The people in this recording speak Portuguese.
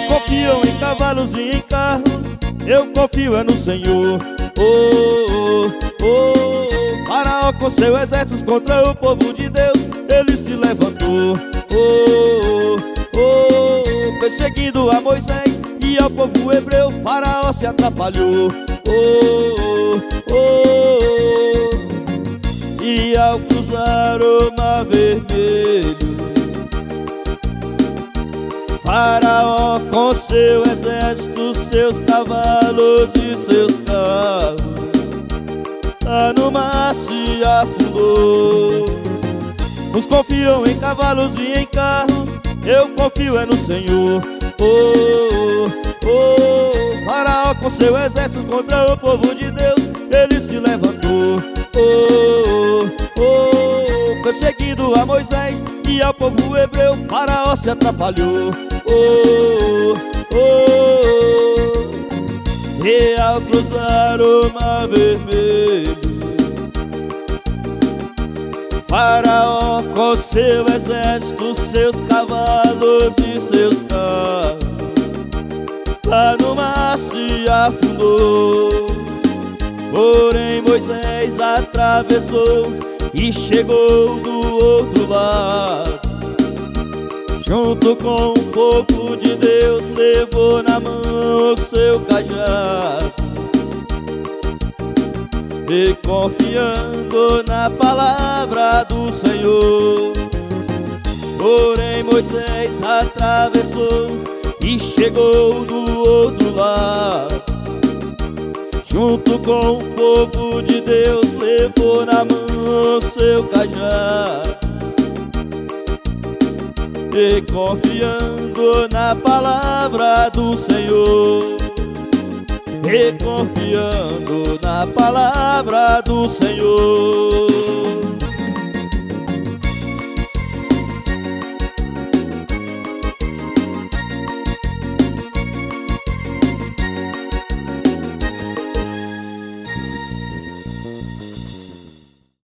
confiam em cavalos e em carros, eu confio é no Senhor. Oh, oh, oh. Faraó com seu exército contra o povo de Deus, ele se levantou. Oh, oh, oh. Perseguindo a Moisés e ao povo hebreu, Faraó se atrapalhou. Oh, oh, oh. E ao cruzar o mar vermelho, Faraó com seu exército, seus cavalos e seus carros, lá no mar se afundou. Uns confiam em cavalos e em carros, eu confio é no Senhor. Oh, oh, oh. Faraó com seu exército contra o povo de Deus, ele se levantou. Oh, oh, oh. Perseguindo a Moisés e ao povo hebreu, Faraó se atrapalhou. Oh, oh, oh. E ao cruzar o mar vermelho, Faraó com seu exército, seus cavalos e seus carros, lá no mar se afundou. Porém Moisés atravessou e chegou do outro lado. Junto com o povo de Deus, levou na mão o seu cajado, e confiando na palavra do Senhor. Porém Moisés atravessou e chegou do outro lado. Junto com o povo de Deus, levou na mão o seu cajado, e confiando na palavra do Senhor, e confiando na palavra do Senhor.